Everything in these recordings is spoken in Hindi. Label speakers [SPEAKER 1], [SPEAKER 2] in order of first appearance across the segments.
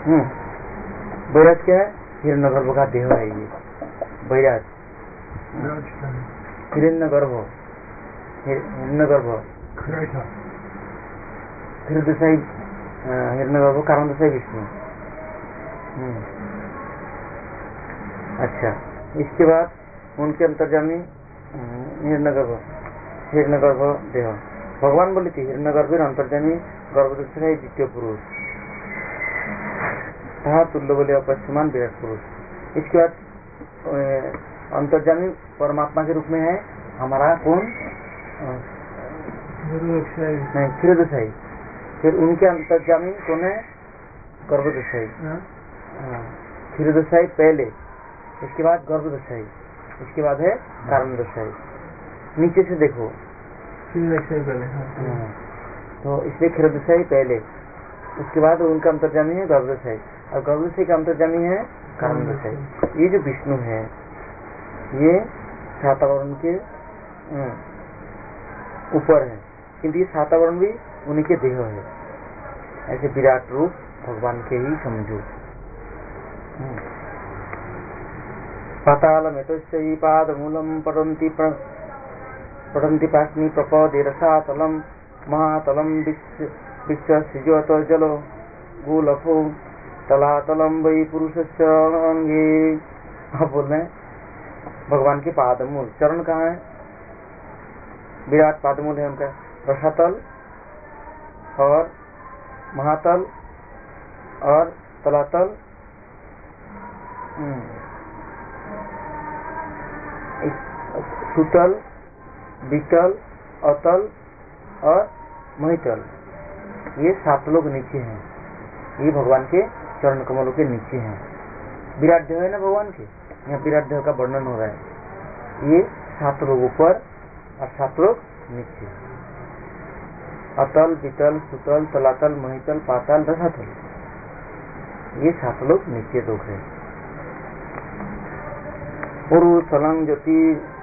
[SPEAKER 1] बैराज क्या है? हिरण्यगर्भ का देह है ये बैराज। हिरण्यगर्भ क्षीरदशाई हिरण्यगर्भ कारण दशाई विष्णु। अच्छा, इसके बाद उनके अंतर्जामी हिरण्यगर्भ देह। भगवान बोले थे हिरण्यगर्भेर अंतर्जामी गर्भदक्ष है द्वितीय पुरुष, तथा तुल्य बोले अपश्यमान विराट पुरुष। इसके बाद अंतर्जामी परमात्मा के रूप में है हमारा कौन? क्षीरदशाई। फिर उनके अंतर्जामी कौन है? गर्भदशाई। क्षीरदशाई पहले, इसके बाद गर्भदशाई, इसके बाद है कारण दशाई। नीचे से देखो पहले, तो इसलिए क्षीरदशाई पहले, उसके बाद उनका अंतर्जामी है गर्भदशाई, और गर्भदशाई का अंतर्जामी है कारण दशाई। ये जो विष्णु है ये सातावरण के ऊपर है, किंतु ये सातावरण भी उन्हीं के देह है। ऐसे विराट रूप भगवान के ही समझो। पाताल में तो पाद मूलम पठन्ति पास्मी प्रपदे रसातलम महातलम विश्व सृजत जलो गोलफो तलातलम वै पुरुषस्य अंगे। आप बोल रहे हैं भगवान के पादमूल, चरण कहाँ है? विराट पादमूल है उनका। रसातल और महातल और तलातल, सुतल, वितल, अतल और महितल, ये 7 लोग नीचे हैं। ये भगवान के चरण कमलों के नीचे हैं। विराट देह है ना भगवान के, यहाँ विराट देह का वर्णन हो रहा है। ये 7 लोग ऊपर और 7 लोग नीचे। अतल, वितल, सुतल, तलातल, महितल, पाताल, रसातल, ये 7 लोग नीचे लोग हैं। पुरु सलंग ज्योति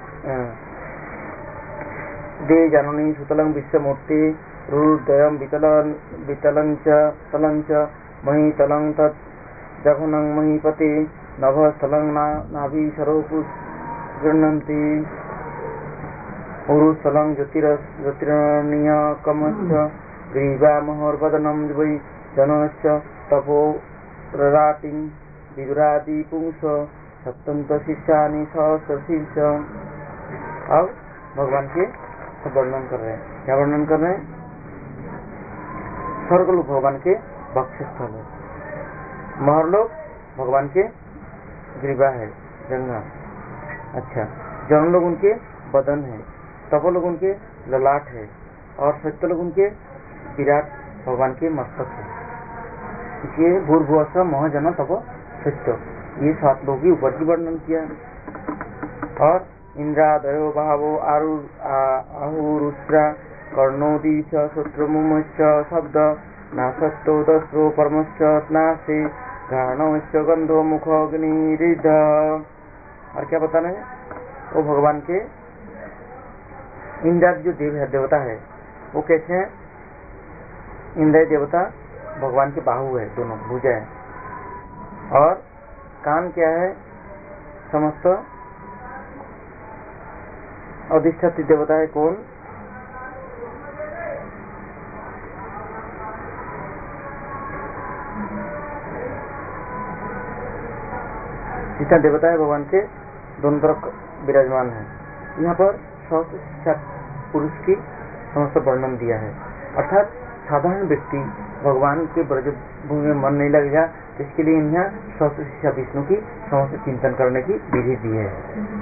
[SPEAKER 1] दे जननी सुतलं विश्वमूर्ति रुदयं वितलंच तलंच महितलं तत् जघनं महीपति नभस्थलं नाभि सरोपुष गृह्णन्ति। पुरुषलं ज्योतिर्नियकमश्च ग्रीवामहोर्वदनं वै जनश्च तपो रराटिं विदुरादि पुंस सप्तंत शिष्यानि सहस्रशीर्ष। अब भगवान के वर्णन कर रहे हैं। क्या वर्णन कर रहे हैं? स्वर्गलोक भगवान के वक्षस्थल है, महरलोक भगवान के ग्रीवा है, जंघा। अच्छा, जन लोग उनके बदन है, तपो लोग उनके ललाट है, और सत्य लोग उनके विराट भगवान के मस्तक है। इसलिए भूर्भुवस्व महजन तप सत्य, ये 7 लोग ही ऊपर की वर्णन किया। और इंद्रादयो भावो आहुरुद्रा कर्णोदीश श्रोत्रमुमश्च शब्द नासत्तो दस्रो परमश्च नासे घाणश्च गंधो मुख अग्निरिध। और क्या बताना है? वो भगवान के इंद्र जो देवता है वो कैसे है? इंद्र देवता भगवान के बाहु है, दोनों भुजा है, और कान क्या है? समस्त अधिष्ठात्री देवता है। कौन? जितना देवता है भगवान के दोनों तरफ विराजमान है। यहाँ पर पुरुष की समस्त वर्णन दिया है। अर्थात साधारण व्यक्ति भगवान के ब्रज भूमि में मन नहीं लगेगा, तो इसके लिए यहाँ सहस्र विष्णु की समस्त चिंतन करने की विधि दी है।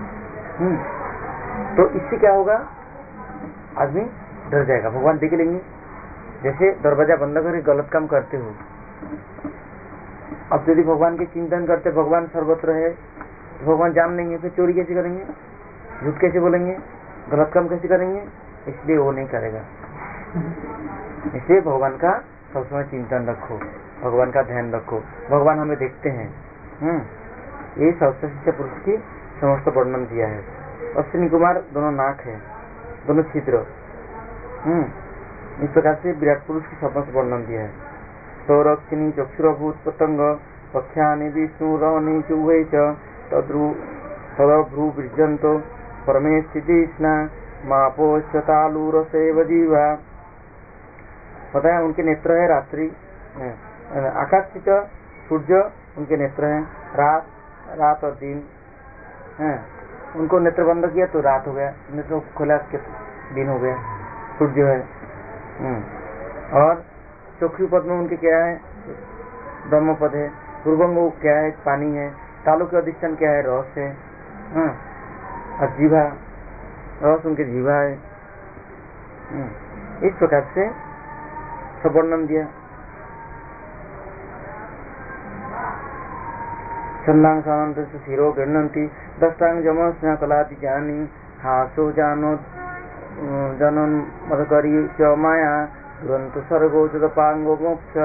[SPEAKER 1] तो इससे क्या होगा? आदमी डर जाएगा, भगवान देख लेंगे। जैसे दरवाजा बंद करके गलत काम करते हो, अब यदि भगवान के चिंतन करते भगवान सर्वत्र है, तो भगवान जान लेंगे, फिर चोरी कैसे करेंगे, झूठ कैसे बोलेंगे, गलत काम कैसे करेंगे? इसलिए वो नहीं करेगा। इसलिए भगवान का सब समय चिंतन रखो, भगवान का ध्यान रखो, भगवान हमें देखते हैं। ये सहस्र पुरुष की समस्त वर्णन दिया है। अश्विनी कुमार दोनों नाक है, दोनों छिद्र। इस प्रकार से विराट पुरुष की समस्त वर्णन दिया है। सौरक्षिणी चक्षुरभूत पतंग पक्षानि विष्णुरवनि चुवे च तदभ्रू विजंतो परमे स्थितिष्णा मापोच्यतालुरसेव जीवा। बताया उनके नेत्र है रात्रि, आकाशित सूर्य उनके नेत्र हैं, रात और दिन है। उनको नेत्र बंद किया तो रात हो गया, नेत्र खोला के दिन हो गया, सूर्य है। और चक्षु पद में उनके क्या है, ब्रह्म पद है। पूर्वंग क्या है, पानी है। तालु के अधिष्ठान क्या है, रस है। और जीवा, रस उनके जीवा है। इस प्रकार से सब वर्णन दिया। छंदांग सामंत शिरो गृह्णन्ति दष्टांग जमस्न कलाति जानी हासो जानो जनन मधकरी च माया दुरंत सर्गो जदपांगो मोक्ष।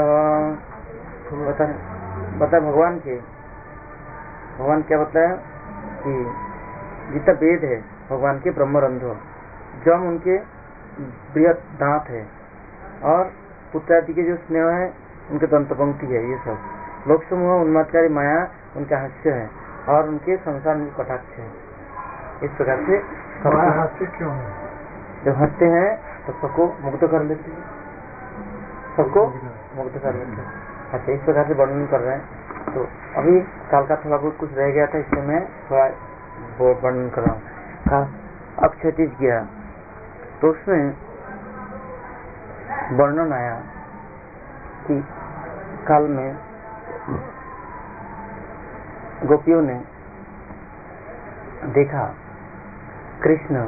[SPEAKER 1] बता भगवान क्या बताया कि जितना वेद है भगवान के ब्रह्मरंध्र, जम उनके बृहत दांत है, और पुत्रादि के जो स्नेह है उनके दंतपंक्ति है। ये सब लोक समूह उन्मादकारी माया उनका हास्य है, और उनके संसार में कटाक्ष है। इस प्रकार से हास्य क्यों है? जब हंसते हैं तो सबको मुक्त कर लेते हैं, सबको मुक्त कर लेते हैं। अच्छा, इस प्रकार से वर्णन कर रहे हैं। तो अभी काल का थोड़ा बहुत कुछ रह गया था, इससे मैं थोड़ा वर्णन कर रहा हूँ। अब क्षतिज गया तो उसमें वर्णन आया कि काल में गोपियों ने देखा कृष्ण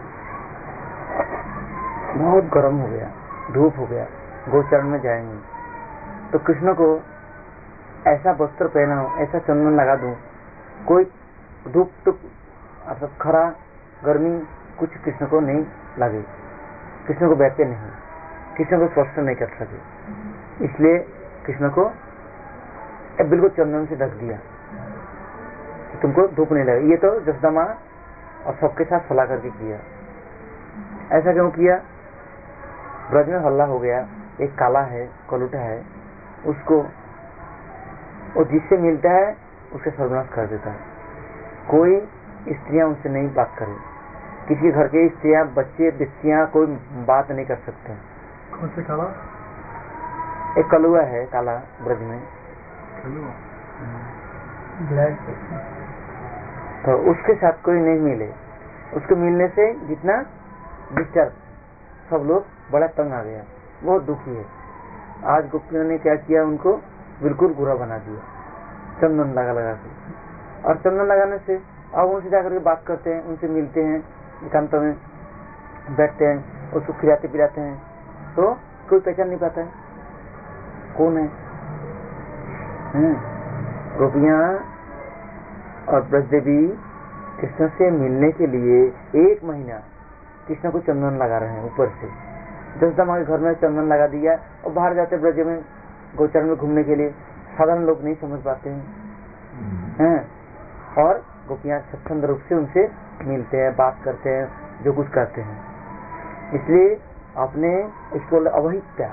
[SPEAKER 1] बहुत गर्म हो गया, धूप हो गया, गोचरण में जाएंगे तो कृष्ण को ऐसा वस्त्र पहनाओ, ऐसा चंदन लगा दूं, कोई धूप तो अर्थात खरा गर्मी कुछ कृष्ण को नहीं लगे, कृष्ण को बैठते नहीं, कृष्ण को स्पर्श नहीं कर सके। इसलिए कृष्ण को बिल्कुल चंदन से ढक दिया, तुमको धूप नहीं लगे। ये तो जसोदा माँ और सबके साथ सलाह करके किया। ऐसा क्यों किया? ब्रज में हल्ला हो गया, एक काला है, कलूटा है, उसको वो जिससे मिलता है उसके सर्वनाश कर देता है। कोई स्त्रियां उनसे नहीं बात करे, किसी के घर के स्त्रियां, बच्चे, बच्चियां कोई बात नहीं कर सकते।
[SPEAKER 2] कौन से काला?
[SPEAKER 1] एक कलुआ है काला ब्रज में, तो उसके साथ कोई नहीं मिले। उसके मिलने से जितना डिस्टर्ब, सब लोग बड़ा तंग आ गया, बहुत दुखी है। आज गोपियों ने क्या किया, उनको बिल्कुल बुरा बना दिया चंदन लगा के। और चंदन लगाने से अब उनसे जाकर के बात करते हैं, उनसे मिलते हैं, एकांत में बैठते हैं, उसको खिलाते पिलाते हैं, तो कोई पहचान नहीं पाता है कौन है। गोपियां और ब्रजदेवी कृष्ण से मिलने के लिए 1 महीना कृष्ण को चंदन लगा रहे हैं ऊपर से। जसोदा माँ के घर में चंदन लगा दिया और बाहर जाते ब्रज में गोचरण में घूमने के लिए, साधारण लोग नहीं समझ पाते हैं। और गोपियां स्वच्छंद रूप से उनसे मिलते हैं, बात करते हैं, जो कुछ करते हैं। इसलिए अपने इसको अवहित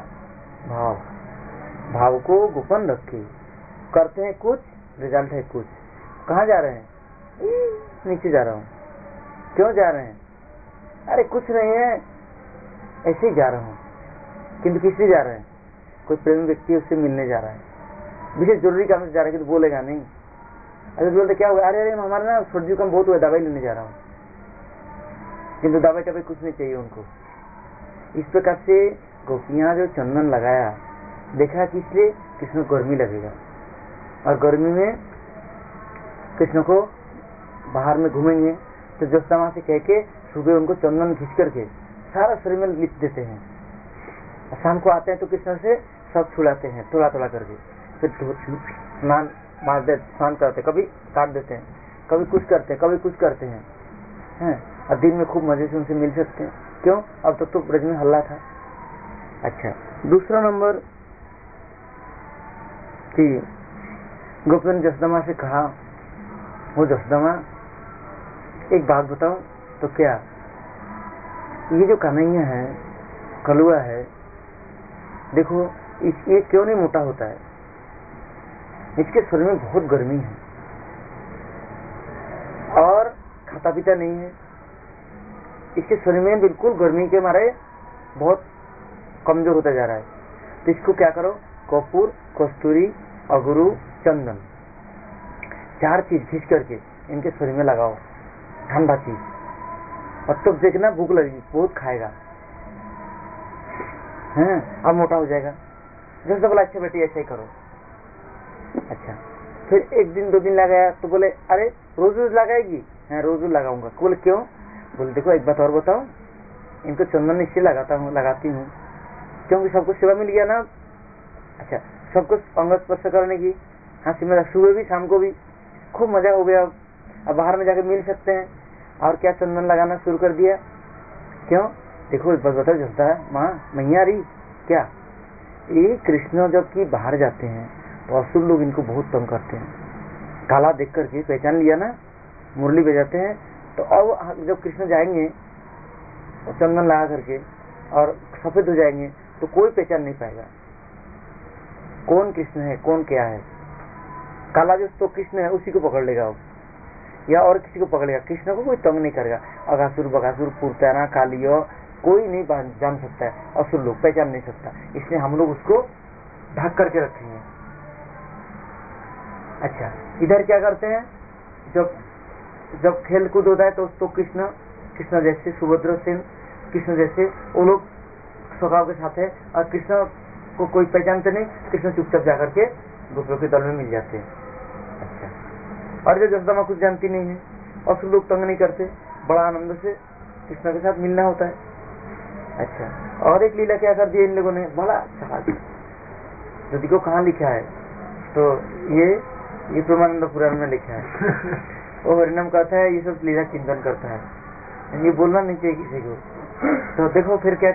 [SPEAKER 1] भाव को गोपन रखे, करते हैं कुछ, रिजल्ट है कुछ। कहाँ जा रहे हैं? नीचे जा रहा हूँ। क्यों जा रहे हैं? अरे कुछ नहीं है, ऐसे ही जा रहा हूँ। किंतु किस लिए जा रहे हैं? कोई प्रेमी व्यक्ति उससे मिलने जा रहा है, विशेष जरूरी काम से जा रहा है, कि बोलेगा नहीं। अगर बोलते क्या हुआ, अरे हमारे ना सर्दी कम बहुत हुआ, दवाई लेने जा रहा हूँ। किंतु दवाई टवाई कुछ नहीं चाहिए उनको। इस प्रकार से गोपियां जो चंदन लगाया, देखा कि इसलिए कृष्ण को गर्मी लगेगा, और गर्मी में कृष्ण को बाहर में घूमेंगे, तो जसोदा माँ से कह के सुबह उनको चंदन घिस करके सारा शरीर में लिप देते हैं। शाम को आते हैं तो कृष्ण से सब छुड़ाते हैं, थोड़ा थोड़ा करके, फिर स्नान मार दे, स्नान करते, कभी काट देते हैं, कभी कुछ करते हैं, कभी कुछ करते हैं। और दिन में खूब मजे से उनसे मिल सकते हैं। क्यों? अब तक तो ब्रज में हल्ला था। अच्छा, दूसरा नंबर कि गोपियों ने जसोदा माँ से कहा, वो जसोदा माँ एक बात बताओ तो क्या, ये जो कन्हैया है, कलुआ है, देखो ये क्यों नहीं मोटा होता है? इसके शरीर में बहुत गर्मी है और खाता पीता नहीं है। इसके शरीर में बिल्कुल गर्मी के मारे बहुत कमजोर होता जा रहा है। तो इसको क्या करो, कपूर, कस्तूरी, अगरू, चंदन, 4 चीज घिस करके इनके शरीर में लगाओ, ठंडा चीज, और तब देखना भूख लगेगी, बहुत खाएगा, हैं, अब मोटा हो जाएगा। जैसे बोला अच्छा बेटी ऐसा ही करो। अच्छा, फिर 1 दिन 2 दिन लगाया तो बोले अरे रोज रोज लगाएगी? हाँ रोज रोज लगाऊंगा। बोले क्यों? बोले देखो एक बात और बताओ, इनको चंदन इससे लगाती हूँ क्योंकि सबको सेवा मिल गया ना। अच्छा, सबको अंग स्पर्श करने की, हंसी में सुबह भी शाम को भी खूब मजा हो गया। अब बाहर में जाकर मिल सकते हैं, और क्या चंदन लगाना शुरू कर दिया। क्यों? देखो एक बात बताओ, जलता है माँ मैया रही क्या? ये कृष्ण जब की बाहर जाते हैं तो असुर लोग इनको बहुत तंग करते हैं। काला देख करके पहचान लिया ना, मुरली बजाते हैं। तो अब जब कृष्ण जाएंगे और चंदन लगा करके और सफेद हो जाएंगे तो कोई पहचान नहीं पाएगा कौन कृष्ण है कौन क्या है। काला जो तो कृष्ण है उसी को पकड़ लेगा अब, या और किसी को पकड़ेगा। कृष्ण को कोई तंग नहीं करेगा। अगासुर बगासुर पुरताना कालियो कोई नहीं जान सकता है, असुर लोग पहचान नहीं सकता, इसलिए हम लोग उसको ढक करके रखेंगे। अच्छा, इधर क्या करते हैं, जब खेल कूद होता है तो कृष्ण जैसे सुभद्रा सिंह, कृष्ण जैसे वो लोग स्वभाव के साथ है, और कृष्ण को कोई पहचानते नहीं, कृष्ण चुपचाप जाकर के गोपियों के दल में मिल जाते हैं। अच्छा, और जो जसोदा माँ कुछ जानती नहीं है, असुर लोग तंग नहीं करते, बड़ा आनंद से कृष्ण के साथ मिलना होता है। अच्छा, और एक लीला क्या कर दी इन लोगों ने, बड़ा अच्छा यदि को कहाँ लिखा है तो ये प्रेमानंद पुराण में लिखा है। वो हरिनाम कहता है, ये सब लीला चिंतन करता है, ये बोलना नहीं चाहिए किसी को। तो देखो फिर क्या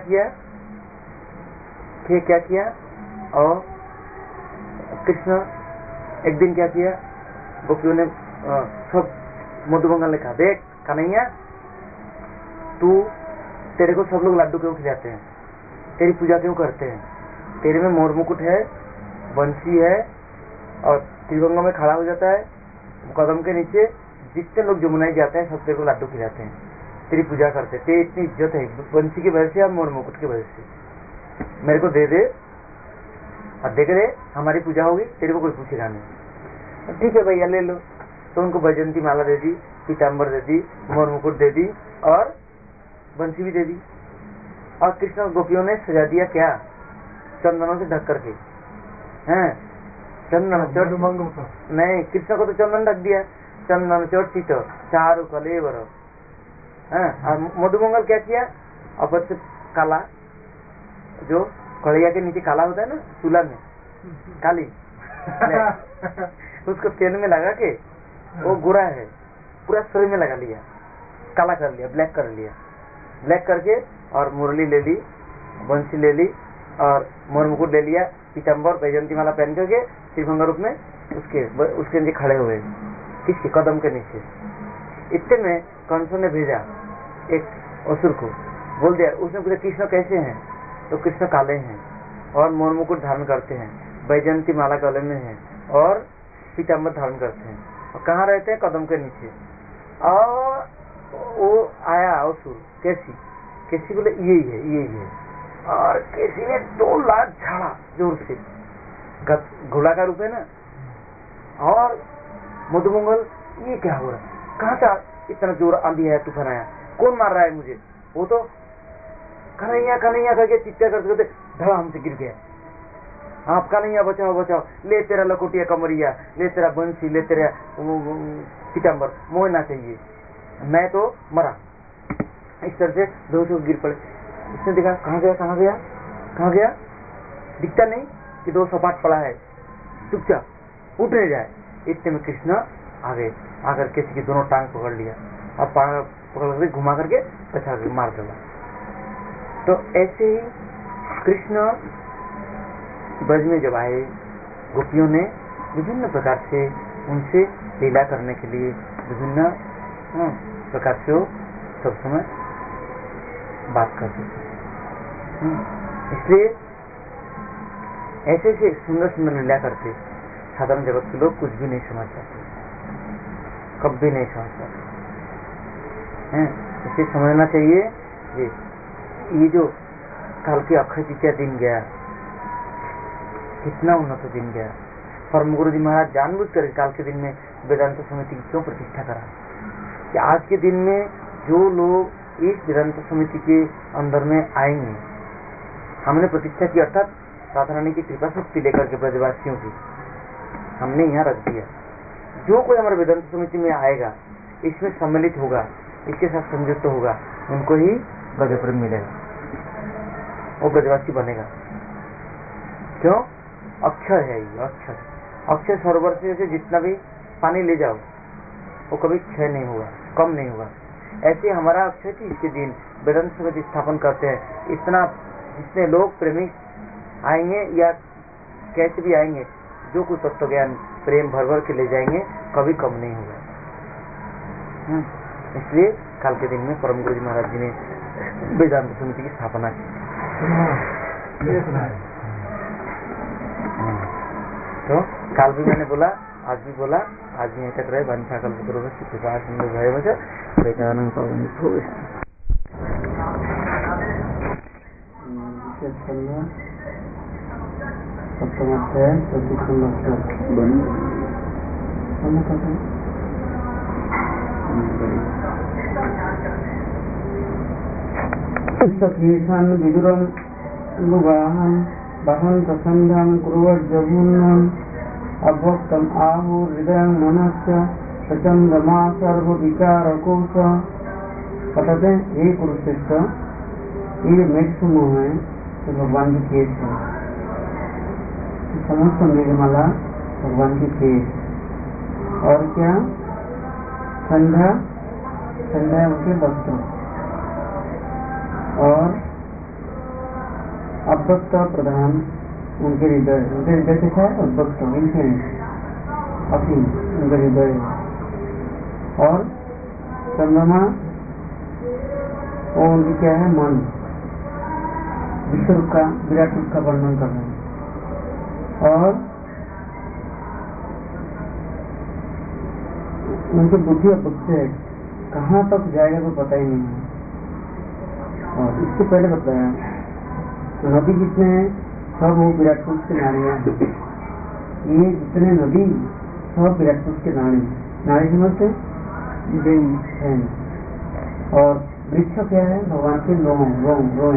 [SPEAKER 1] किया, और कृष्ण एक दिन क्या किया, गोपियों ने सब मधुमंगल ने कहा, देख कन्हैया तेरे को सब लोग लड्डू क्यों खिलाते हैं, तेरी पूजा क्यों करते हैं, तेरे में मोर मुकुट है, बंसी है, और त्रिभंग में खड़ा हो जाता है, कदम के नीचे जितने लोग जमुनाई जाते हैं सब तेरे को लड्डू खिलाते हैं, तेरी पूजा करते हैं, तेरी इतनी इज्जत है बंसी की वजह से और मोर मुकुट की वजह से, मेरे को दे दे और दे के दे, हमारी पूजा होगी, तेरे को कोई पूछेगा नहीं। ठीक है भैया ले लो। तो उनको वैजयंती माला दे दी, पीताम्बर दे दी, मोर मुकुट दे दी और बंसी भी दे दी। और कृष्ण गोपियों ने सजा दिया क्या, चंदनों से ढक करके, हैं चंदन चोट नहीं, कृष्ण को तो चंदन ढक दिया, चंदन चोट सीतो चारु कलेवर। और मधुमंगल क्या किया, अपर से काला, जो कड़िया के नीचे काला होता है ना चूल्हा में काली उसको तेल में लगा के, वो गोरा है, पूरा शरीर में लगा लिया, काला कर लिया, ब्लैक कर लिया, ब्लैक करके और मुरली ले ली, बंसी ले ली और मोर मुकुट ले लिया, पीताम्बर वैजयंती माला पहन करके त्रिभंग रूप में उसके नीचे खड़े हुए, किसके कदम के नीचे। इतने में कंसों ने भेजा एक असुर को, बोल दिया, उसने पूछा कृष्ण कैसे हैं, तो कृष्ण काले हैं और मोर मुकुट धारण करते हैं, वैजयंती माला गले में है और पीताम्बर धारण करते हैं, और कहाँ रहते हैं, कदम के नीचे। और वो आया असुर कैसी बोले यही है, और कैसी ने 2 लाख झाड़ा जोर से, घोड़ा का रूप है ना। और मधुमंगल ये क्या हो रहा है, कहाँ से इतना जोर आंधी है, तूफान आया, कौन मार रहा है मुझे, वो तो कन्हैया करके चित्ता करते धड़ा हमसे गिर गया। आप कन्हैया बचाओ, ले तेरा लकोटिया कमरिया, ले तेरा बंसी, ले तेरा पीताम्बर, मोह ना चाहिए, मैं तो मरा। इस तरह से 200 गिर पड़े। इसने देखा कहाँ गया, दिखता नहीं कि 2 सपाट पड़ा है, चुपचाप उठ नहीं जाए। इतने में कृष्ण आ गए, आकर किसी की दोनों टांग पकड़ लिया और पकड़ करके घुमा करके बचा के मार डाला। तो ऐसे ही कृष्ण ब्रज में जब आए, गोपियों ने विभिन्न प्रकार से उनसे लीला करने के लिए विभिन्न प्रकार से सब समय बात करते थे। इसलिए ऐसे ऐसे सुंदर सुंदर लीला करते साधारण जगत के लोग कुछ भी नहीं समझ पाते, कभी नहीं समझ पाते हैं। इसे समझना चाहिए ये जो काल के अक्षय तृतीया दिन गया, कितना उन्नत दिन गया। परम गुरु जी महाराज जानबूझ कर काल के दिन में वेदांत समिति की क्यों प्रतिष्ठा करा कि आज के दिन में जो लोग इस वेदांत समिति के अंदर में आएंगे, हमने प्रतिष्ठा की अर्थात राधा रानी की कृपा शक्ति लेकर के ब्रजवासियों की हमने यहाँ रख दिया। जो कोई हमारे वेदांत समिति में आएगा, इसमें सम्मिलित होगा, इसके साथ संयुक्त होगा, उनको ही ब्रजप्रेम मिलेगा, वो ब्रजवासी बनेगा। क्यों? अक्षर है ये, अक्षर अक्षर सरोवर से जितना भी पानी ले जाओ वो कभी क्षय नहीं होगा, कम नहीं होगा। ऐसे हमारा अक्षय की इसके दिन वेदांत समिति स्थापन करते हैं, इतना जितने लोग प्रेमी आएंगे या कैसे भी आएंगे, जो कुछ तत्व ज्ञान प्रेम भर भर के ले जाएंगे, कभी कम नहीं होगा। इसलिए काल के दिन में परम गुरु जी महाराज जी ने वेदांत समिति की स्थापना की। तो काल भी मैंने बोला, आज भी बोला, आज भी यहीं तक रहे। वंशा कल्पतरुभ्यश्च कृपा सिन्धुभ्यैव च पतितानां पावनेभ्यो
[SPEAKER 2] सखीषान् विदुरं गुगाहं वहन्त सन्ध्यां कुर्वज्जघूर्णम् अभक्तम् आहुर्हृदयं मनश्च प्रचंडमा सर्वविकारकोश। बताते हैं ये कुरुश्रेष्ठ, ये मेघ समूह है तो भगवान की केस है, समस्त मेघमाला भगवान की केस। और क्या? संध्या, संध्या उनके वस्त्र, और अभक्त प्रधान उनके हृदय, उनके हृदय से है अभक्त असीम उनके हृदय। और चंद्रमा वो उनकी क्या है? मन, विश्व रूप का, विराट रूप का वर्णन कर रहे हैं। और उनकी बुद्धि अभक्त है, कहाँ तक जाएगा तो पता ही नहीं है। और इससे पहले बताया नदी जितने हैं सब वो विराट पुरुष के नारियां हैं। ये जितने नदी सब विराट पुरुष के नारी, नारी समझते हैं। और वृक्ष क्या है? भगवान के रोए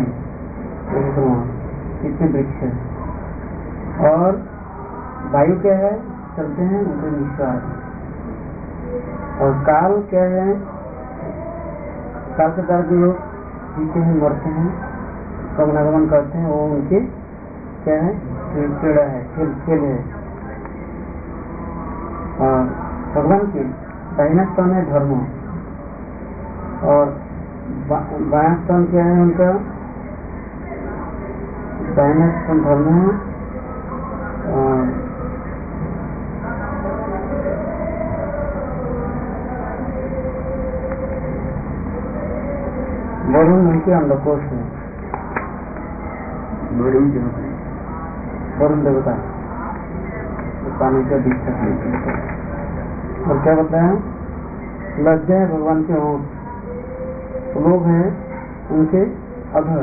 [SPEAKER 2] कितने वृक्ष है। और वायु क्या है? चलते हैं उनके निश्वास। और काल क्या है? काल के द्वारा जो लोग जीते हैं, मरते हैं, गमनागमन करते हैं, वो उनके क्या है? क्रीड़ा है, खेल है। और भगवान के दाहिना स्तन है धर्म, और बायां स्तन क्या है उनका? दाहिना स्तन धर्म है। वरुण उनके अंडकोश है, वरुण देवता पानी का दीक्षा। और क्या बताया? लज्जा है भगवान के होंठ, लोग हैं उनके अधर,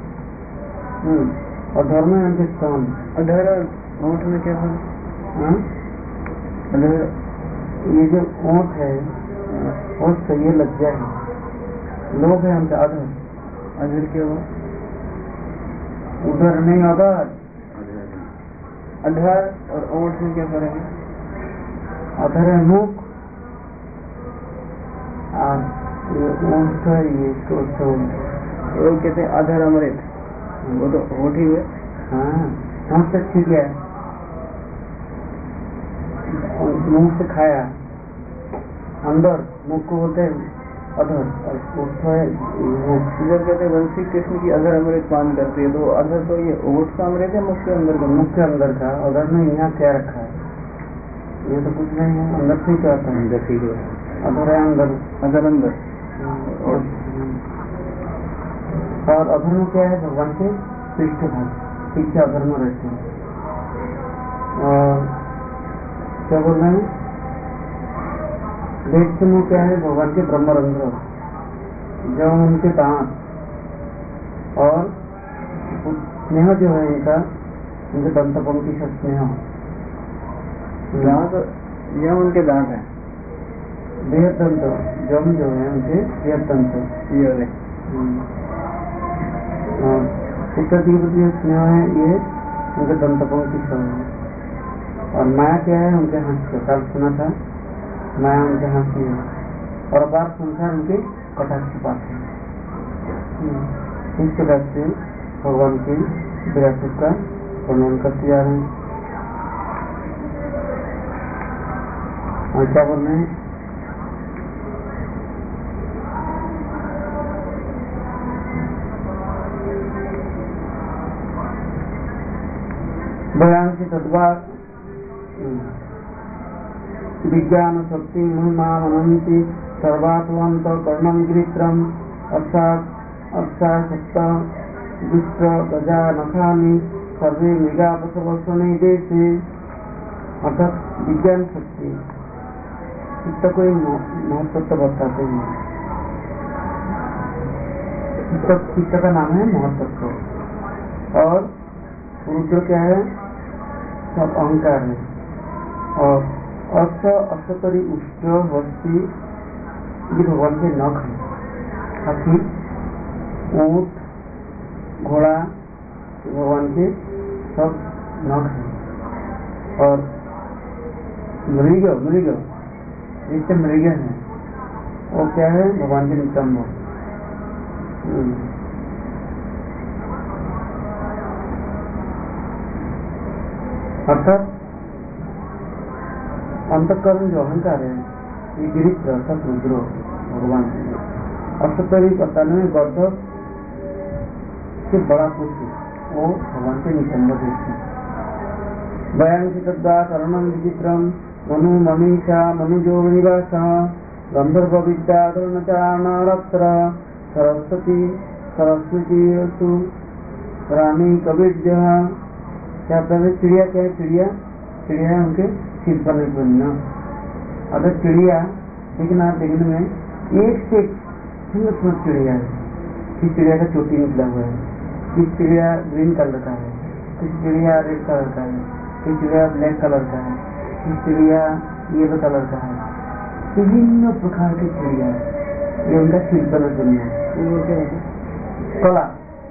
[SPEAKER 2] और धर्म है उनके स्तन। अधर और होंठ में क्या है? अधर ये जो होंठ है होंठ से ये लज्जा है, लोग है उनका अधर। अधर क्या हुआ? उधर नहीं, अधर। अधर और ओठ में क्या फर्क है? अधर है मुख, ये ओठ है, ये वो कहते हैं अधर अमृत, वो तो होठ ही हुए। हाँ, होठ से ठीक है, मुंह से खाया, अंदर मुख को बोलते हैं अधर, इधर कहते हैं वंशी कृष्ण की अधर अमृत पान करती है। तो अधर तो ये ओठ का अमृत है, मुख के अंदर का? मुख के अंदर का। अधर में यहाँ क्या रखा है? ये तो कुछ नहीं है, अंदर से क्या आता है? अधर है अंदर, अधर अंदर। और अधर में क्या है? भगवान के पृष्ठ भाग, पीछे अधर में रहते हैं। और क्या बोल रहे हैं, वेद समूह क्या है, भगवान के ब्रह्मरंध्र, जो उनके दांत और स्नेह जो है इनका, उनके दंतपंक्ति का स्नेह,
[SPEAKER 1] दांत यह उनके दांत है,
[SPEAKER 2] बेहद दंत जम जो है उनके बेहद दंत, उत्तर जो स्नेह है ये उनके दंतपंक्ति सब है। और माया क्या है, उनके हाथ, कल सुना था, माया उनके हाथ में है, और अपार संसार उनके कटाक्ष पास है। इस प्रकार से भगवान के विरासत का वर्णन करते जा रहे हैं। और क्या बोल रहे हैं, बयान से तत्वा विज्ञान शक्ति महिमा मनंती सर्वात्मंत कर्णम गिरित्रम अक्षाशक्त दुष्ट गजा नखानी सर्वे मृगा पशुवसने देशे। अर्थात विज्ञान शक्ति, चित्त को महत्व बताते हैं। चित्त का नाम है महत्व, और रुद्र क्या है, सब अहंकार है। और अर्थ अक्षतरी उष्ट वस्ती ये भगवान के नख है, हाथी ऊंट घोड़ा भगवान के सब नख है। और मृग जिससे मृग है वो क्या है, भगवान के नितंब। अर्थात अंतःकरण जो अहंकार है ये गिरित्र अर्थात रुद्र भगवान अष्टतरी 97 वर्धक से बड़ा पुरुष वो भगवान के नितंब है। बयान से तद्वा करणम विचित्रम मनु मनीषा मनुजो निवास गंधर्व विद्या चारणरत्र सरस्वती रानी कविद्य। क्या चिड़िया क्या है, चिड़िया है उनके सिर पर नहीं बनना। अगर चिड़िया देखना, देखने में एक से सुंदर चिड़िया है, किस चिड़िया का चोटी निकला हुआ है, किस चिड़िया ग्रीन कलर का है, किस चिड़िया रेड कलर का है, किस चिड़िया ब्लैक कलर का है, किस चिड़िया येलो कलर का है, विभिन्न प्रकार की चिड़िया है। ये उनका शिल्प दुनिया कला,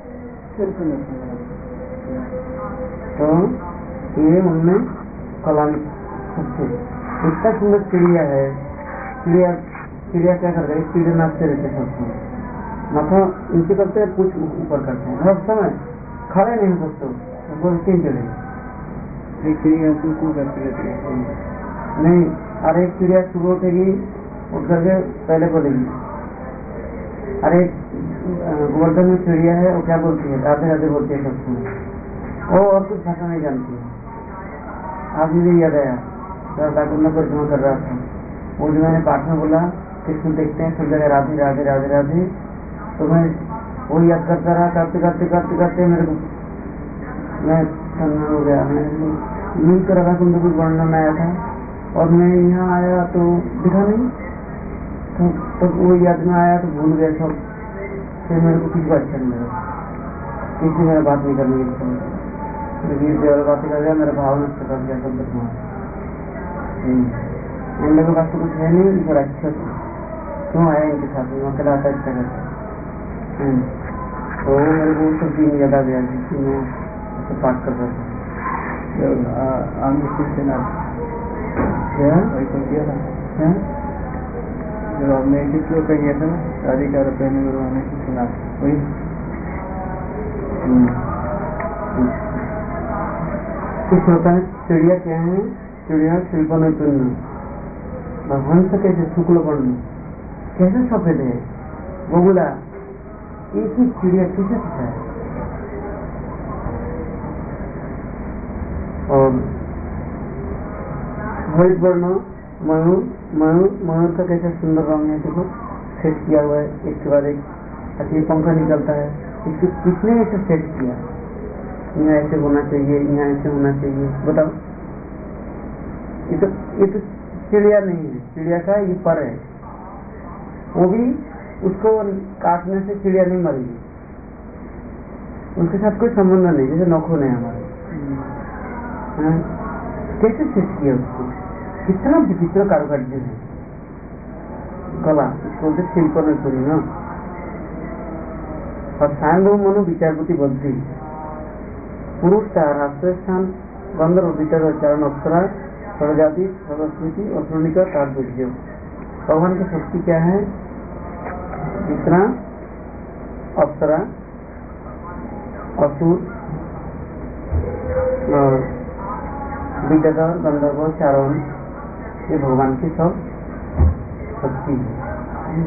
[SPEAKER 2] तो ये उनमें कला सबसे इतना सुंदर चिड़िया है। चिड़िया क्या करते हैं, चिड़िया नाचते रहते हैं सब, माथा नीचे करते हैं, कुछ ऊपर करते हैं, हर समय खड़े नहीं हो सकते, वो तीन चिड़िया चिड़िया करती रहती है नहीं। अरे एक चिड़िया सुबह उठेगी, उठ करके पहले बोलेगी, अरे गोवर्धन में चिड़िया है, वो क्या बोलती है, राधे राधे बोलती है सबको, वो और कुछ भाषा नहीं जानती है। आज मुझे याद आया, ठाकुर में परिक्रमा कर रहा था, वो जो मैंने पाठ में बोला कृष्ण देखते हैं सब जगह राधे राधे राधे राधे, तो मैं वो याद करता रहा, करते करते करते करते मेरे को मैं सन्ना हो गया। मैं नींद कर रहा, तुमको कुछ वर्णन आया था और मैं यहाँ आया तो दिखा नहीं, तो वो याद में आया तो भूल गया सब। फिर मेरे को किसी को अच्छा नहीं लगा, किसी मेरा बात नहीं करने की बातें कर दिया, मेरा भाव नष्ट कर दिया सब बदमाश। इन लोगों के पास तो कुछ है नहीं, फिर अच्छा क्यों आया इनके साथ में, अकेला आता अच्छा करता। तो मेरे को सब दिन याद आ गया जिसकी मैं उससे पाठ कर रहा था। जब आपने एक श्लोक का किया था ना, राधिका रपैन गुरुआने की सुना, वही कुछ होता है। चिड़िया क्या है, चिड़िया शिल्प नैपुण्य, हंस कैसे शुक्ल वर्ण कैसे सफेद है, वो बोला एक ही चिड़िया कैसे सफेद है। और हरित वर्ण मयूर का कैसा सुंदर रंग है, देखो सेट किया हुआ है एक के बाद एक, अच्छा पंखा निकलता है, इसको किसने ऐसे सेट किया, यहाँ ऐसे होना चाहिए, यहाँ ऐसे होना चाहिए, बताओ ये तो चिड़िया नहीं है, चिड़िया का ये पर है, वो भी उसको काटने से चिड़िया नहीं मरेगी, उनके साथ कोई संबंध नहीं, जैसे नखून है हमारे। कैसे सृष्टि किया उसको, कितना विचित्र कारुकार्य है, कला, इसको शिल्प में सुनी ना। और स्वयं मनो विचारपति बद्धि पुरुष राष्ट्र स्थान गंधर्व विचार चरण अप्सरा प्रजाति सरस्वती असुरिका तात्पर्य। भगवान की शक्ति क्या है, जितना अप्सरा असुर और विद्याधर गंधर्व चारण, ये भगवान की सब शक्ति है।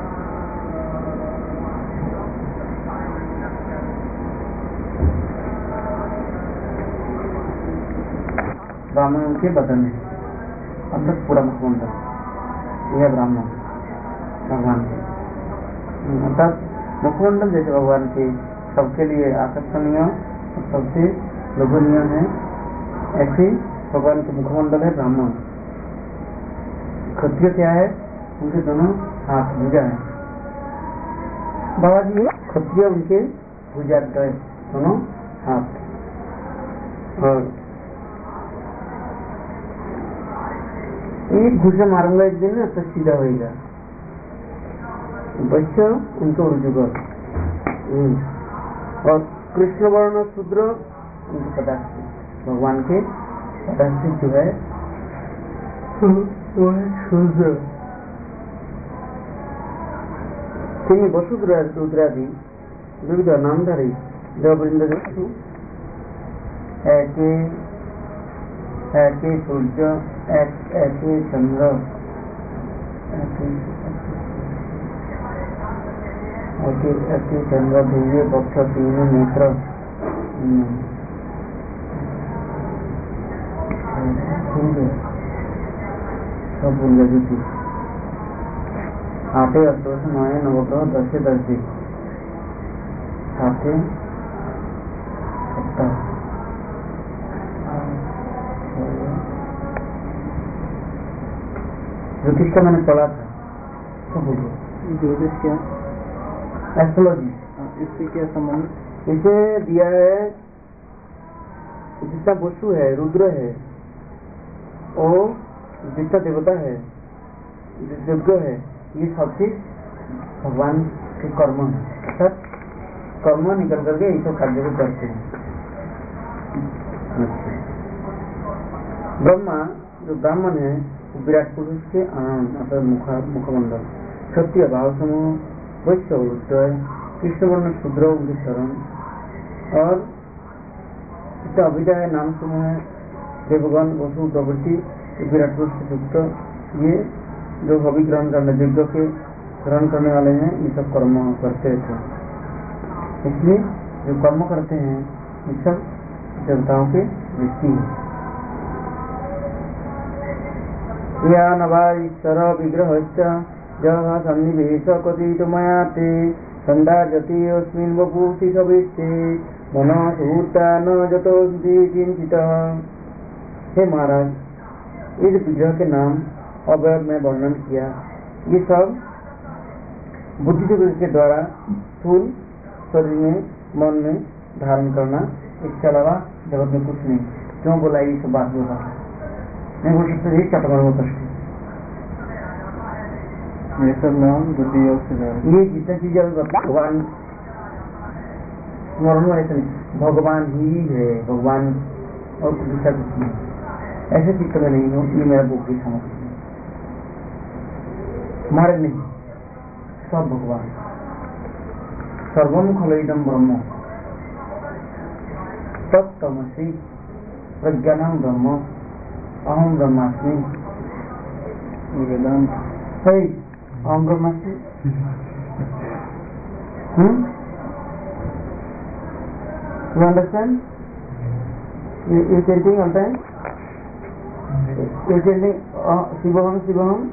[SPEAKER 2] ब्राह्मण के बदन है, अर्थात पूरा मुखमंडल, यह ब्राह्मण भगवान के, अर्थात मुखमंडल जैसे भगवान के सबके लिए आकर्षणीय और सबसे लोभनीय है, ऐसे भगवान के मुखमंडल है ब्राह्मण। क्षत्रिय क्या है, उनके दोनों हाथ भुजा है, बाबा जी क्षत्रिय उनके भुजा दोनों हाथ, और एक घुसा मारूंगा एक दिन ना तो सीधा होगा, वैश्य उनको रुजुगर, और कृष्ण वर्ण शूद्र उनके पदार्थ, भगवान के पदार्थ जो है वो है शूद्र। তিনি বসুদ্রাদি বিবিধ নামধারী দেববৃন্দ একে একে সূর্য একে চন্দ্র একে চন্দ্র দিব্য পক্ষ তিন নেত্র सब भूल गए थी। आठे अष्टोश नए नवग्रह दशे दस दिन साथे सप्ताह ज्योतिष का मैंने पढ़ा था, सब भूल गए। ज्योतिष क्या, एस्ट्रोलॉजी, इससे क्या संबंध, इसे दिया है जितना वस्तु है, रुद्र है, वो जितना देवता है, यज्ञ है, ये सब चीज भगवान के कर्म है, अर्थात कर्म निकल करके ये सब कार्य को करते हैं। ब्रह्मा जो ब्राह्मण है विराट पुरुष के आनंद अर्थात मुखमंडल, क्षत्रिय भाव समूह, वैश्य रुद्र, कृष्ण वर्ण शूद्र उनके चरण, और इसका अभिधा है नाम समूह है, देवगण वसु प्रवृत्ति विराट पुरुष से युक्त, ये जो हवि ग्रहण करने यज्ञ के ग्रहण करने वाले हैं, ये सब कर्म करते थे, इसलिए जो कर्म करते हैं ये सब देवताओं के वृत्ति है। या नवा ईश्वर विग्रह जह सन्निवेश कथित मया ते संदाजति अस्मिन् वपुषि सविष्टे मन सुहूर्ता न जतोऽस्ति किंचितः। हे महाराज, ये जो विग्रह के नाम अवयव में वर्णन किया, ये सब बुद्धि के द्वारा स्थूल शरीर में मन में धारण करना, इसके अलावा जगत में कुछ नहीं। क्यों बोला ये सब बात बोला, नहीं बोल सकते ये चटमर कष्ट, ये सब नाम बुद्धि योग, ये जितनी चीजें भगवान स्मरण में ऐसे भगवान ही है, भगवान और दूसरा कुछ नहीं, ऐसे चित्त में नहीं हो, ये मेरा बुद्धि समझ हमारे नहीं, सब भगवान। सर्वम खलइदं ब्रह्म तत्तमसि प्रज्ञानं ब्रह्म अहम ब्रह्मास्मि। वेदांत है अहम ब्रह्मास्मि। You understand? You chanting all time? You chanting शिवहम शिवहम,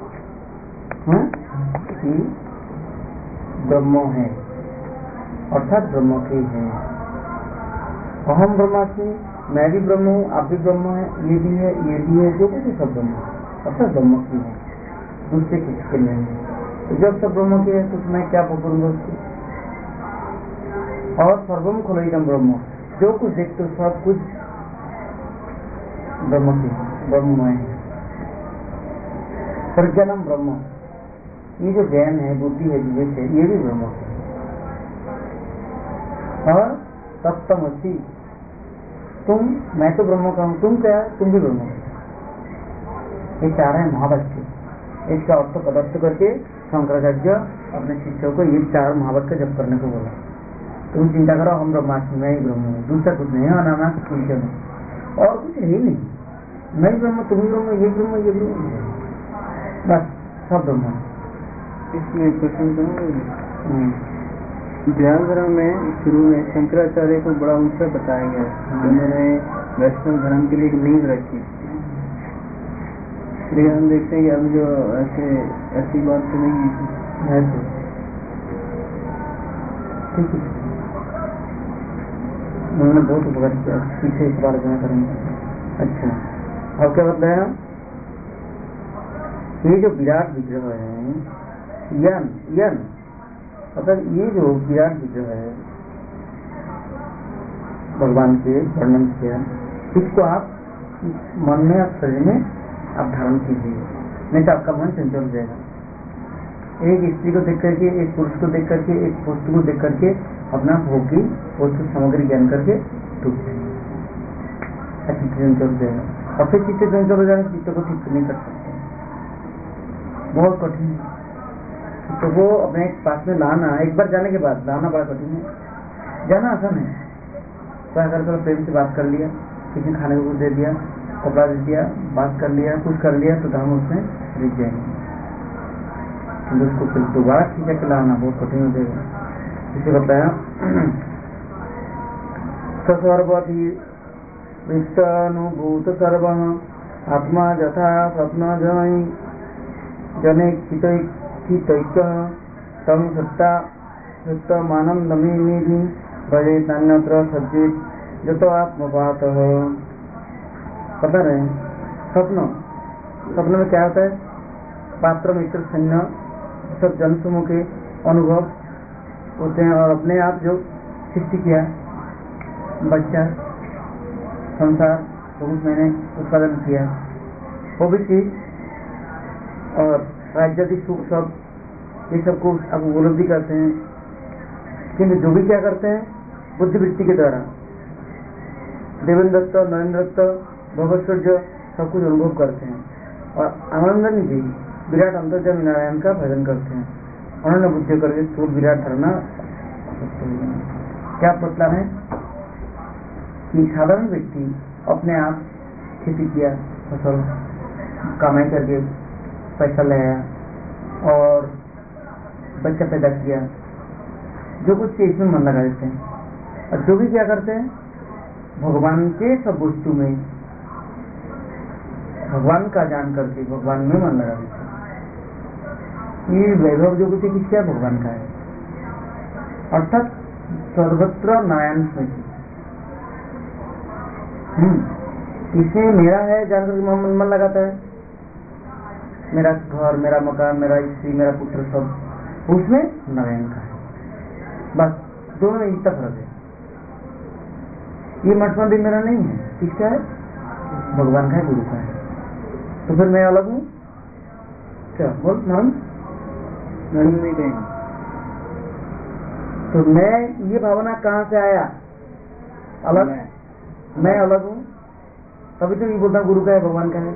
[SPEAKER 2] ब्रह्म है अर्थात ब्रह्म के है। अहम ब्रह्मास्मि, मैं भी ब्रह्म हूँ, आप भी ब्रह्म है, ये भी है, ये भी है, जो कुछ है सब ब्रह्म है। सब ब्रह्म की है, दूसरे किसके नहीं है। तो जब सब ब्रह्म की है तो मैं क्या पकड़ूंगा उसको। और सर्वम खलइदम ब्रह्म, जो कुछ देखते हो सब कुछ ब्रह्म की, ब्रह्ममय है। प्रज्ञानम ब्रह्म, ये जो ज्ञान है, बुद्धि है, विवेक है, ये भी ब्रह्म है। और तत्तमसि, तुम, मैं तो ब्रह्म का हूं, तुम क्या है, तुम भी ब्रह्म हो। ये चार है महावाक्य। इसका अर्थ पदार्थ करके शंकराचार्य अपने शिष्यों को ये चार महावाक्य जप करने को बोला। तुम चिंता करो, हम ब्रह्मास्मि, मैं ही ब्रह्म हूँ, दूसरा कुछ नहीं है, अनानास कुछ नहीं और कुछ है ही नहीं। मैं ही ब्रह्म, तुम ही ब्रह्म, ये ब्रह्म, ये ब्रह्म, बस सब ब्रह्म।
[SPEAKER 1] इसमें प्रश्न करूँगा, ध्यान धर्म में शुरू में शंकराचार्य को बड़ा ऊंचा बताया गया है। उन्होंने वैष्णव धर्म के लिए एक नींव रखी, लेकिन हम देखते हैं कि अब जो ऐसी बात तो नहीं है।
[SPEAKER 2] उन्होंने बहुत उपकार किया, पीछे इस बार में करेंगे। अच्छा, अब क्या बताया, ये जो विराट विग्रह है, यन यन मतलब ये जो विराट विग्रह है भगवान के वर्णन किया, इसको आप मन में, आप शरीर में आप धारण कीजिए, नहीं तो आपका मन चंचल हो जाएगा। एक स्त्री को देख करके, एक पुरुष को देख करके, एक वस्तु को देख करके अपना भोगी वस्तु सामग्री ज्ञान करके टूट जाएगा, चित्त चंचल हो जाएगा। और फिर चित्त चंचल हो जाएगा, चित्त को ठीक नहीं कर सकते, बहुत कठिन है। तो वो अपने पास में लाना, एक बार जाने के बाद लाना बड़ा कठिन है। जाना आसान है, तो अगर चलो प्रेम से बात कर लिया, किसी खाने को कुछ दे दिया, कपड़ा दे दिया, बात कर लिया, कुछ कर लिया, तो धर्म उसमें रिझ जाएंगे। तो उसको फिर दोबारा खींचा के लाना बहुत कठिन हो जाएगा। इसे बताया सर्वधि वित्तानुभूत सर्व आत्मा यथा स्वप्न जने तम सत्ता सत्तमानंदमिति भजेत अन्यत्र सज्जित जतो आत्मपातः। पता रहे स्वप्न, स्वप्न में क्या होता है, पात्र मित्र सैन्य सब जन समूह के अनुभव होते हैं, और अपने आप जो सृष्टि किया बच्चा संसार बहुत मैंने उत्पादन किया वो भी चीज, और राज्य सुख सब ये सबको आप उपलब्धि करते हैं। किंतु जो भी क्या करते हैं बुद्धिवृत्ति के द्वारा, देवेंद्र दत्त, नरेंद्र दत्त, भगवत सब कुछ अनुभव करते हैं, और आनंदन जी विराट अंतर्जामी नारायण का भजन करते हैं। उन्होंने बुद्धि करके स्थूल विराट धरना। क्या मतलब है कि साधारण व्यक्ति अपने आप खेती किया, फसल कमाई करके पैसा लाया और बच्चा पैदा किया, जो कुछ इसमें मन लगा देते हैं। और जो भी क्या करते हैं भगवान के सब वस्तु में भगवान का जान करके भगवान में मन लगा देते हैं। ये वैभव जो कुछ किसका है, भगवान का है, अर्थात सर्वत्र नारायण स्मृति। इसमें मेरा है जानकर मन लगाता है, मेरा घर, मेरा मकान, मेरा स्त्री, मेरा पुत्र, सब उसमें नारायण का है। बस दोनों में इतना फर्क है। ये मठमा भी मेरा नहीं है, किसका है, भगवान का है, गुरु का है। तो फिर मैं अलग हूँ क्या, बोल नाम नहीं कहेंगे। तो मैं ये भावना कहाँ से आया, अलग, मैं अलग हूँ, तभी तो ये बोलता गुरु का है, भगवान का है।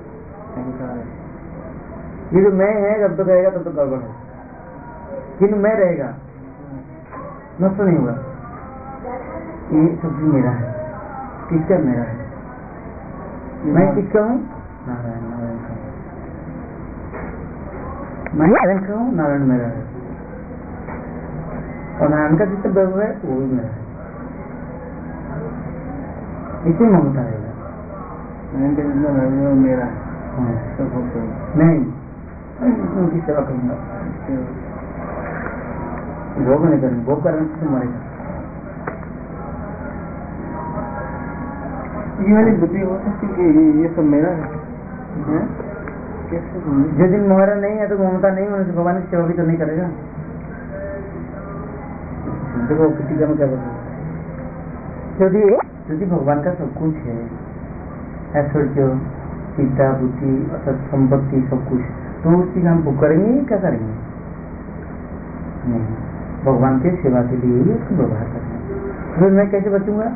[SPEAKER 2] ये जो मैं है जब तक रहेगा तब तक गड़बड़ है, किंतु मैं रहेगा नष्ट नहीं होगा। ये सब भी मेरा है, किसका मेरा है, मैं किसका हूँ, नारायण, नारायण का। मैं नारायण का हूँ, नारायण मेरा है, और नारायण का जिससे वैभव है वो भी मेरा है। इसी ममता है, मेरा है नहीं, उनकी सेवा करूंगा, भोग नहीं करेंगे, भोग करने से मरेगा। ये वाली बुद्धि हो सकती कि ये सब मेरा है? कैसे? जिस दिन मोहरा नहीं है तो ममता नहीं होने से भगवान की सेवा भी तो नहीं करेगा। देखो किसी का क्या बताओ, यदि भगवान का सब कुछ है, ऐश्वर्य, सीता, बुद्धि, संपत्ति, सब कुछ, तो उस चीज हम भोग करेंगे क्या करेंगे? नहीं, भगवान के सेवा के लिए ही उसको व्यवहार करना। फिर मैं कैसे बचूंगा?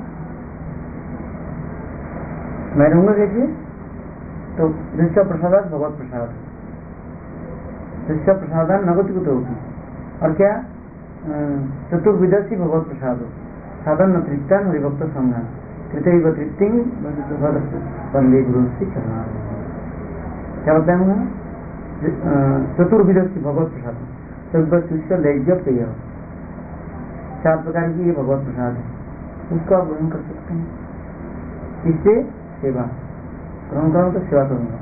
[SPEAKER 2] मैं रहूंगा कैसे? तो दृश्य प्रसाद भगवत प्रसाद, दृश्य प्रसाद नगति को होगी। और क्या? चतुर्विदसी भगवत प्रसाद साधन तृप्तान हरिभक्त संज्ञान तृतीय तृप्ति वंदे गुरु से चलना। क्या बताऊंगा? चतुर्विदसी भगवत प्रसाद, चतुर्विद लैज्य प्रिय, 4 प्रकार की ये भगवत प्रसाद है, उसको आप ग्रहण कर सकते हैं। इससे सेवा ग्रहण करूँ तो सेवा करूंगा।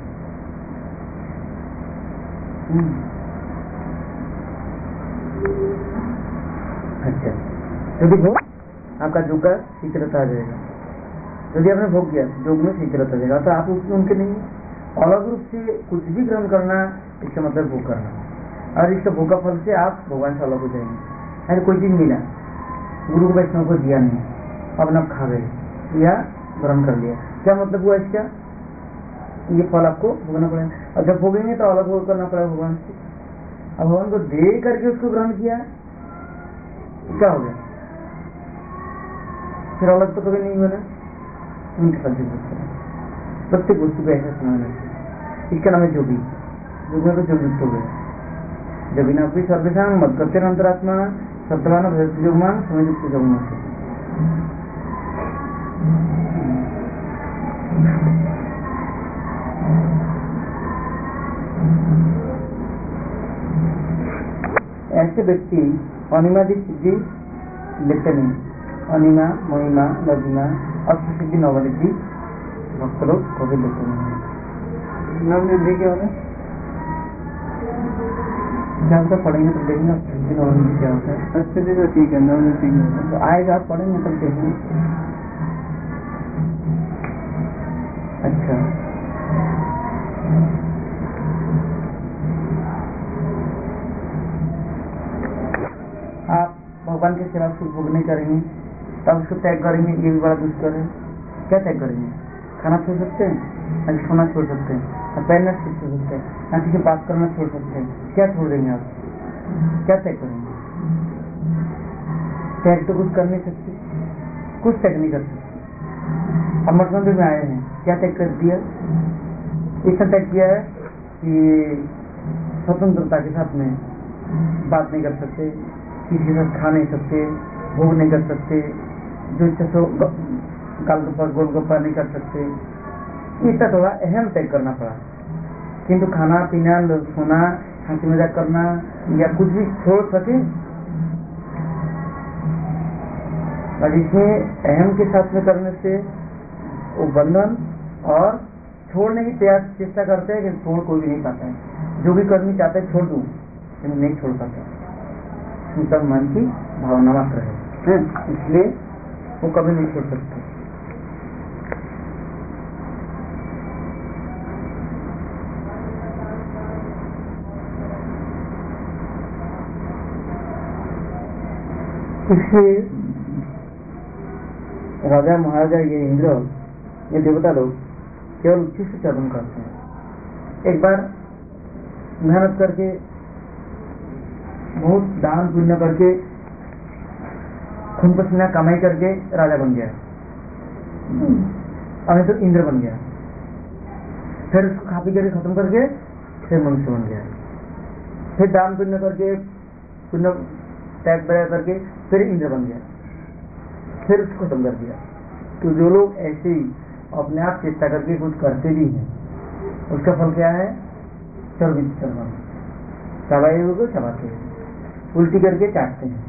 [SPEAKER 2] अच्छा, यदि भोग आपका योग का शीतलता आ जाएगा, यदि आपने भोग किया योग में शीतलता आ जाएगा, तो आप उसमें उनके नहीं अलग रूप से कुछ भी ग्रहण करना, इसका मतलब भोग करना। और इसका भोग का फल से आप भगवान से अलग हो जाएंगे। अरे कोई चीज मिला, गुरु को वैष्णव को दिया नहीं, अपना खा गए या ग्रहण कर लिया, क्या मतलब हुआ इसका? ये फल आपको भोगना पड़ेगा। और जब भोगेंगे तो अलग भोग करना पड़ेगा भगवान से। अब भगवान को दे करके उसको ग्रहण किया, क्या हो गया? फिर अलग तो कभी नहीं बना। उनके साथ प्रत्येक वस्तु को ऐसा समझना चाहिए। इसका नाम है जोगी। जोगी तो जोगयुक्त हो गया। जब बिना कोई सर्वेशान मत करते अंतरात्मा सत्यवान जोगमान समय युक्त जोगमान। ऐसे व्यक्ति अनिमादि सिद्धि लेते नहीं, अनिमा, महिमा, लघिमा, अष्ट सिद्धि नवनिधि भक्त लोग कभी लेते नहीं। नवनिधि क्या होता है? क्या होता है? पढ़ेंगे तो देखेंगे अष्ट सिद्धि नवनिधि क्या होता है। अष्ट सिद्धि तो ठीक है, नवनिधि तो आएगा, आप पढ़ेंगे तब देखेंगे। अच्छा, आप भगवान की सेवा से भोग नहीं करेंगे, तब उसको त्याग करेंगे, ये भी बड़ा दुष्कर है। क्या त्याग करेंगे? खाना छोड़ सकते हैं, ना सोना छोड़ सकते हैं, ना पहनना छोड़ सकते हैं, ना किसी बात करना छोड़ सकते हैं। क्या छोड़ देंगे आप? क्या त्याग करेंगे? त्याग तो कुछ कर नहीं सकते, कुछ त्याग नहीं कर सकते। अब मठ मंदिर में आए हैं, क्या त्याग कर दिया? इतना त्याग किया है कि स्वतंत्रता के साथ में बात नहीं कर सकते, किसी के साथ खा नहीं सकते, भोग नहीं कर सकते, जो इच्छा सो गालगप्पा गोलगप्पा नहीं कर सकते। इसका थोड़ा अहम त्याग करना पड़ा। किंतु खाना पीना, सोना, हंसी मजाक करना या कुछ भी छोड़ सके, और इसमें अहम के साथ में करने से वो बंधन और छोड़ने की चेष्टा करते हैं कि छोड़ कोई भी नहीं पाता है। जो भी करनी चाहते है छोड़ दूं, लेकिन नहीं छोड़ पाता, उनका मन की भावना मात्र है, इसलिए वो कभी नहीं छोड़ सकते। इसलिए राजा महाराजा, ये इंद्र, ये देवता लोग केवल उच्चिष्ट चरण करते हैं। एक बार मेहनत करके, बहुत दान पुण्य करके, खून पसीना कमाई करके राजा बन गया, अभी तो इंद्र बन गया। फिर उसको खा पी करके खत्म करके फिर मनुष्य बन गया। फिर दान पुण्य करके, पुण्य त्याग प्रयाग करके फिर इंद्र बन गया, फिर उसको खत्म कर दिया। तो जो लोग ऐसे ही अपने आप चेष्टा करके कुछ करते भी हैं, उसका फल क्या है? चबाए हुए को चबाते हैं, उल्टी करके चाटते हैं।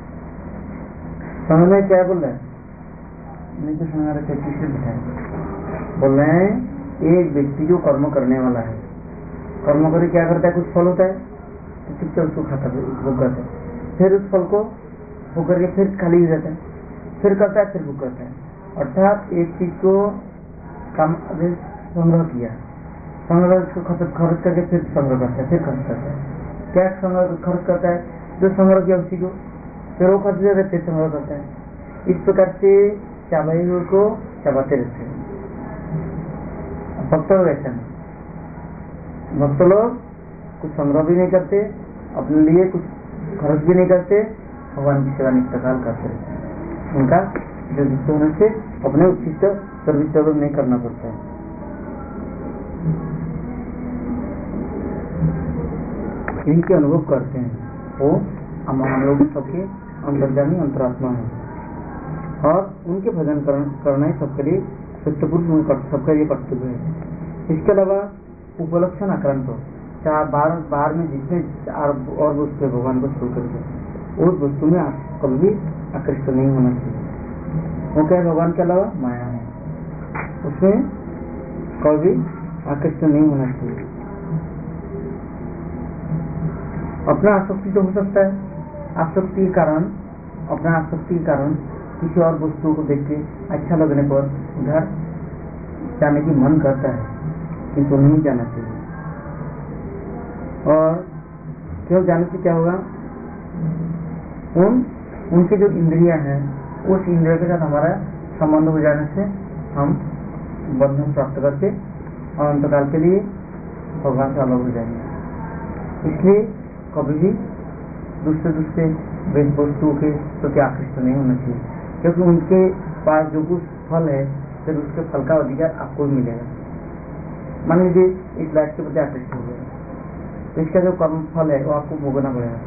[SPEAKER 2] समझ में क्या बोल रहे हैं? नहीं तो सुना रहे थे, किसने बताया? बोल रहे हैं एक व्यक्ति जो कर्म करने वाला है, कर्म करके क्या करता है? कुछ फल होता है तो चुपचाप उसको खाता है, भोग करता है, फिर उस फल को भोग करके फिर खाली हो जाता है, फिर करता है, फिर भोग करता है। अर्थात एक चीज को संग्रह किया, संग्रह को खर्च करके फिर संग्रह करता है, फिर खर्च करता है। क्या संग्रह खर्च करता है? जो संग्रह किया उसी को फिर वो खर्च देता है, फिर संग्रह करता है। इस प्रकार से चाबाई हुए को चबाते रहते हैं। भक्त लोग ऐसा नहीं, भक्त लोग कुछ संग्रह भी नहीं करते, अपने लिए कुछ खर्च भी नहीं करते, भगवान की सेवा निष्ठकाल करते रहते हैं। उनका जो जिससे होने से अपने उचित सर्विस नहीं करना पड़ता है। इनके अनुभव करते हैं, वो हम लोग सबके अंतर्जामी अंतरात्मा है और उनके भजन करना ही सबके लिए सत्य पुरुष सबका ये कर्तव्य है। इसके अलावा उपलक्षण आक्रांत हो, चाहे बाहर में जितने और वस्तु है भगवान को छोड़ करके उस वस्तु में कभी भी आकृष्ट नहीं होना चाहिए। वो क्या भगवान के अलावा माया है, उसमें कभी भी आकृष्ट नहीं होना चाहिए। अपना आसक्ति तो हो सकता है, आसक्ति के कारण अपना आसक्ति के कारण किसी और वस्तु को देख के अच्छा लगने पर उधर जाने की मन करता है, किंतु नहीं जाना चाहिए। और क्यों जाने से क्या होगा? उनके जो इंद्रियां हैं उस इंद्रिय के साथ हमारा संबंध हो जाने से हम बंधन प्राप्त करके और अंतकाल के लिए भगवान से अलग हो जाएंगे। इसलिए कभी भी दूसरे वस्तुओं के प्रति आकृष्ट नहीं होना चाहिए, क्योंकि उनके पास जो कुछ फल है फिर उसके फल का अधिकार आपको ही मिलेगा। मान लीजिए इस लाइट के प्रति आकृष्ट हो गया तो इसका जो कर्म फल है वो आपको भोगना पड़ेगा।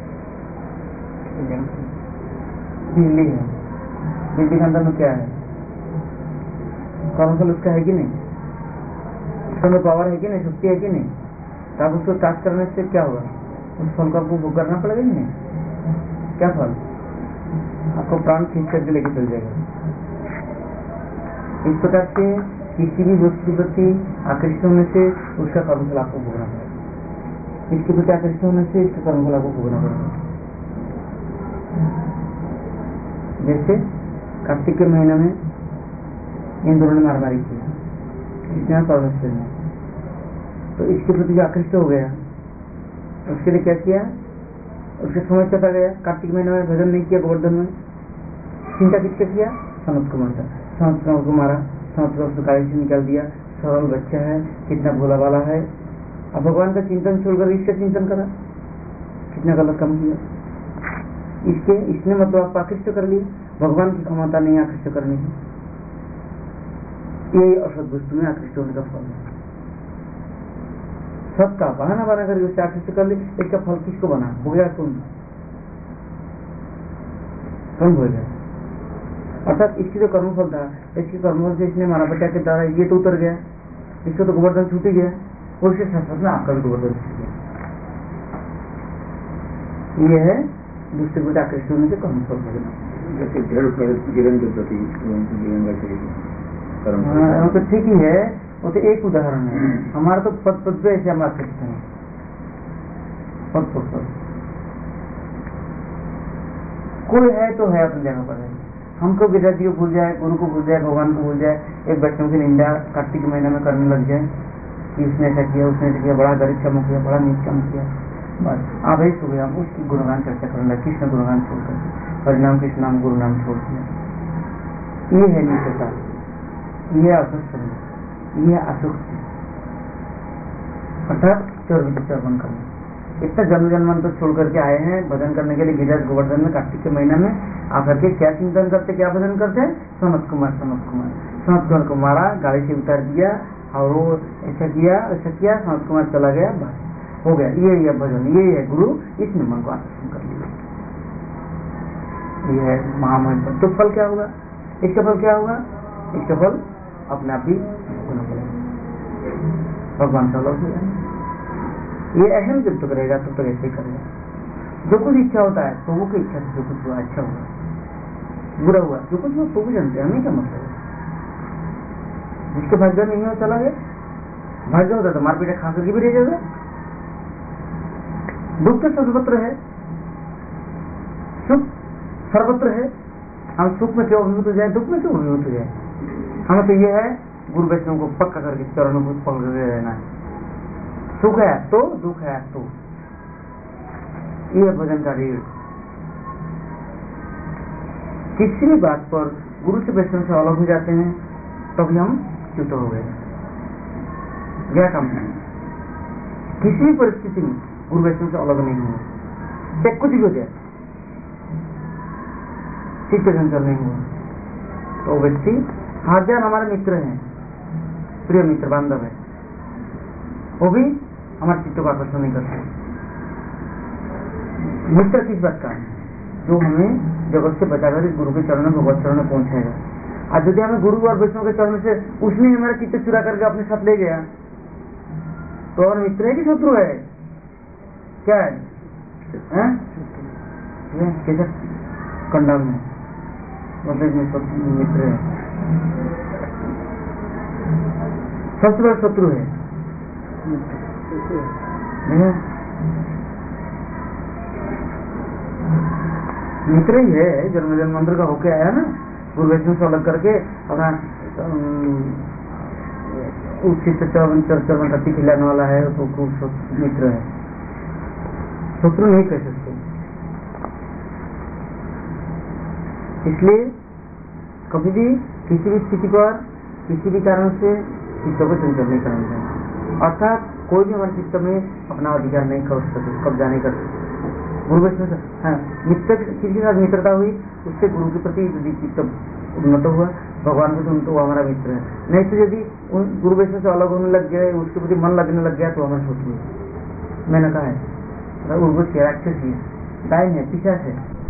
[SPEAKER 2] बिजली है, बिजली के अंदर में क्या है? कर्म फल उसका है कि नहीं? उसमें पावर है कि नहीं, शक्ति है कि नहीं? तो आप उसको टाच करने से क्या होगा? उस फल को आपको भोग करना पड़ेगा कि नहीं? क्या फल? आपको प्राण खींच करके लेके चल जाएगा। इस प्रकार से किसी भी वस्तु के प्रति आकृष्ट होने से उसका कर्मफल आपको भोगना पड़ेगा, इसके प्रति आकृष्ट होने से इसका कर्मफल आपको भोगना पड़ेगा। जैसे कार्तिक के महीने में इन दोनों ने मारामारी की, कृष्ण परमेश्वर ने, तो इसके प्रति जो आकृष्ट हो गया उसके लिए क्या किया? उसके समय चला गया, कार्तिक महीने में भजन नहीं किया, गोवर्धन में चिंता किसके किया? सनत कुमार का। सनत कुमार को मारा, सनत को उसने गाड़ी से निकाल दिया, सरल बच्चा है, कितना भोला वाला है। अब भगवान का चिंतन छोड़कर इसका चिंतन करा, कितना गलत काम किया। इसने मतलब आप आकृष्ट कर लिए, भगवान की क्षमता नहीं आकृष्ट करने की। ये असद वस्तु में आकृष्ट होने का फल है। सबका बहाना बना कर उससे आकृष्ट कर ली, इसका फल किसको बना? भोगा कौन भोगा? अर्थात इसकी जो कर्मफल था, इसके कर्मफल से इसने माना बचा के द्वारा ये तो उतर गया, इसको तो गोवर्धन छूट गया, और इसके साथ में आपका भी गोवर्धन छूट गया। ये है दूसरे को आकृष्ट होने से कर्मफल भोगना। तो ठीक ही है, वो तो एक उदाहरण है। हमारा तो पद पद पे ऐसे हम आकृष्ट हैं, पद पद पर कोई है तो है अपनी जगह पर है। हमको विद्यार्थी को भूल जाए, गुरु को भूल जाए, भगवान को भूल जाए, एक बच्चों की निंदा कार्तिक महीने में करने लग जाए कि उसने ऐसा किया, उसने ऐसा किया, बड़ा गरीब काम किया, बड़ा नीच काम किया, बस आवेश हो गया, उसकी गुणगान चर्चा करने लगे, कृष्ण गुणगान छोड़कर, परिणाम कृष्ण नाम गुरु नाम छोड़ दिया। ये है नीचता, ये असत्संग, ये आसक्ति, अर्थात चर्वन करना। इतना जन्म जन्मांतर छोड़ करके आए हैं भजन करने के लिए गिरिराज गोवर्धन में कार्तिक के महीना में आकर के क्या चिंतन करते, क्या भजन करते हैं? सनत कुमार को मारा, गाड़ी से उतार दिया और वो ऐसा किया, सनत कुमार चला गया, बस हो गया। ये भजन, ये है गुरु, इसने मन को आकर्षण कर लिया। ये है महामहिम। तो फल क्या होगा? इसका फल क्या होगा? इसका फल अपने आप ही भगवान से अलग हो जाएगा। ये अहम जब तक रहेगा तब तक ऐसे ही करेगा। जो कुछ इच्छा होता है तो वो की इच्छा से जो कुछ हुआ, अच्छा हुआ बुरा हुआ, जो कुछ हुआ तो भी जानते हैं, हमें क्या मतलब है? जिसके भाग्य नहीं हो चला गया, भाग्य होता तो मारपीटा खा करके भी रह जाएगा। दुख तो सर्वत्र है, सुख सर्वत्र है। हम सुख में क्यों अभिभूत हो जाए, दुख में क्यों अभिभूत हो जाए? हमें तो ये है
[SPEAKER 1] गुरु वैष्णव को पक्का करके चरणों को पकड़ के रहना है। सुख है तो, दुख है तो, यह भजन का रीढ़। किसी भी बात पर गुरु से वैष्णव से अलग हो जाते हैं तभी हम च्युत हो गए, क्या काम है। किसी भी परिस्थिति में गुरु वैष्णव से अलग नहीं हुआ, चाहे कुछ भी हो जाए, चित्त चंचल नहीं हुआ, तो व्यक्ति हजार हमारे मित्र हैं, प्रिय मित्र बांधव है, वो भी हमारे चित्त को आकर्षण नहीं करते। मित्र किस बात का है? जो हमें जगत से बचाकर गुरु के चरण में, भगवत चरण में पहुंचाएगा। आज यदि हमें गुरु और वैष्णव के चरण से उसने हमारा चित्त चुरा करके अपने साथ ले गया तो और मित्र है कि शत्रु है? क्या है? कैसे कंडम में मित्र है, सबसे बड़ा शत्रु है। मित्र ही है, जन्म जन्मांतर का होके आया ना, गुरु वैष्णव से अलग करके अपना उचित चरण रत्ती खिलाने वाला है, तो मित्र है, शत्रु नहीं कह सकते। इसलिए कभी भी किसी भी स्थिति पर किसी भी कारण से चित्त को चंचल नहीं करना चाहिए, अर्थात कोई भी हमारे चित्त में अपना अधिकार नहीं कर सके, कब्जा नहीं कर सके। गुरु वैष्णव से मित्र, किसी के साथ मित्रता हुई, उससे गुरु के प्रति यदि चित्त उन्नत हुआ, भगवान को तो वो हमारा मित्र है। नहीं तो यदि गुरु वैष्णव से अलग होने लग गया, उसके प्रति मन लगने लग गया, तो हमारा शत्रु है। मैंने कहा है राक्षसी है, डायन है, पिशाच है।